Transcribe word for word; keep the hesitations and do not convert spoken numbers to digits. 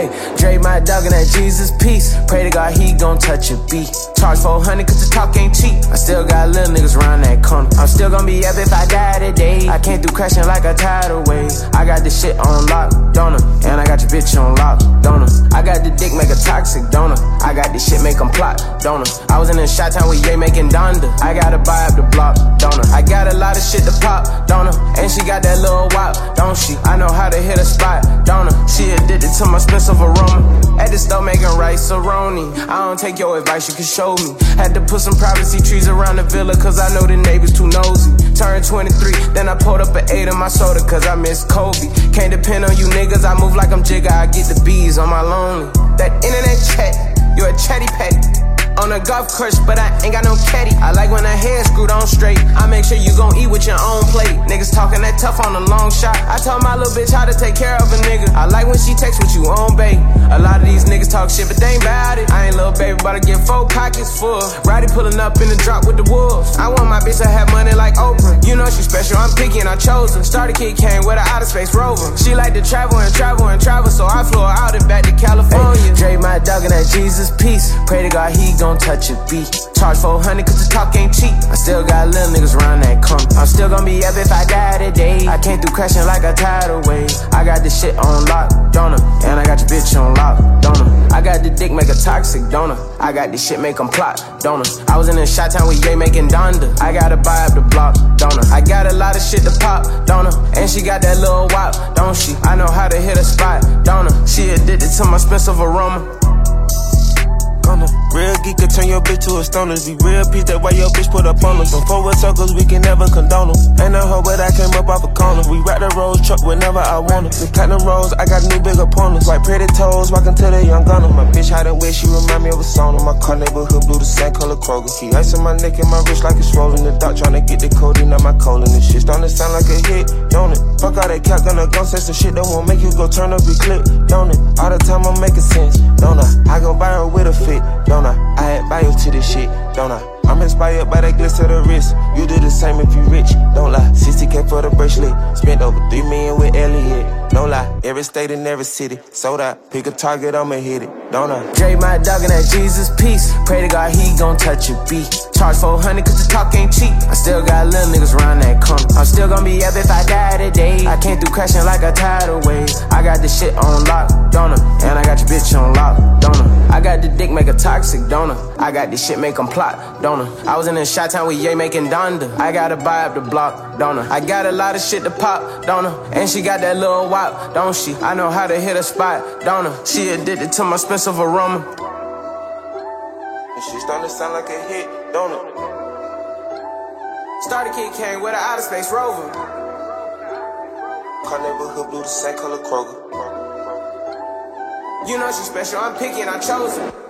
Hey, Dre my dog and that Jesus peace. Pray to God he gon' touch a beat. Charge four hundred cause the talk ain't cheap. I still got little niggas round that corner. I'm still gon' be up if I die today. I came through crashing like a tidal wave. I got this shit on lock, don't I? And I got your bitch on lock, don't I? I got the dick make a toxic, don't I? I got this shit make 'em plot, don't I? I was in the shot town with Ye making Donda. I gotta buy up the block, don't I? I got a lot of shit to pop, don't I? And she got that little wop, don't she? I know how to hit a spot, don't I? She addicted to my expensive aroma. At the store making rice aroni. I don't take your advice, you can show me. Had to put some privacy trees around the villa cause I know the neighbors too nosy. Turned twenty-three, then I pulled up an eight in my soda cause I miss Kobe. Can't depend on you niggas, I move like I'm Jigga, I get the bees on my lonely. That internet chat, you a chatty patty. On a golf course, but I ain't got no caddy. I like when the head screwed on straight. I make sure you gon' eat with your own plate. Niggas talking that tough on the long shot. I told my little bitch how to take care of a nigga. I like when she texts with you on bait. A lot of these niggas talk shit, but they ain't bout it. I ain't little baby, but I get four pockets full. Roddy pulling up in the drop with the wolves. I want my bitch to have money like Oprah. You know she special, I'm picky and I chose her. Starter kid came with an outer space rover. She like to travel and travel and travel, so I flew her out and back to California. Hey, Dre my dog and that Jesus peace. Pray to God he gon' touch a beat. Charge four hundred cause the talk ain't cheap. I still got little niggas round that corner. I'm still gon' be up if I die today. I came through crashing like a tidal wave. I got this shit on lock, don't I? And I got your bitch on lock, don't I? I got the dick make a toxic, don't I? I got this shit make 'em plot, don't I? I was in the shot town with Ye making Donda. I gotta buy up the block, don't I? I got a lot of shit to pop, don't I? And she got that little wop, don't she? I know how to hit a spot, don't I? She addicted to my expensive aroma. Real geek can turn your bitch to a stoner. Be real peace, that why your bitch put up on us. Them forward circles, we can never condone them. Ain't no hoe, but I came up off a corner. We ride the rose truck whenever I want it. The platinum rose, I got new big opponents. Like pretty toes, walking to the young gunner. My bitch hide and wet, she remind me of a sauna. My car neighborhood blue, the same color Kroger. Keep ice on my neck and my wrist like it's swollen. The doc tryna get the codeine out my colon. This shit starting to sound like a hit, don't it? Fuck all that cap, gonna go say some shit that won't make you go turn up your clip, don't it? All the time I'm making sense, don't I? I go buy her with a fit, don't I? I had bio to this shit, don't I? I'm inspired by that glitz of the wrist. You do the same if you rich, don't lie. sixty K for the bracelet. Spent over three million with Elliot. No lie, every state and every city. Sold out, pick a target, I'ma hit it, don't I? Dre my dog and that Jesus peace. Pray to God he gon' touch a beat. Charge four hundred cause the talk ain't cheap. I still got little niggas round that corner. I'm still gon' be up if I die today. I came through crashing like a tidal wave. I got this shit on lock, don't I? And I got your bitch on lock, don't I? I got the dick make a toxic, don't I? I got this shit make 'em plot, don't I? I was in the shot town with Ye making Donda. I gotta buy up the block, don't I? I got a lot of shit to pop, don't I? And she got that little wop, don't she? I know how to hit a spot, don't I? She addicted to my expensive aroma. And she starting to sound like a hit, don't it? Starter kid came with an outer space rover. Car neighborhood blue, the same color Kroger. You know she special, I'm picky and I chose her.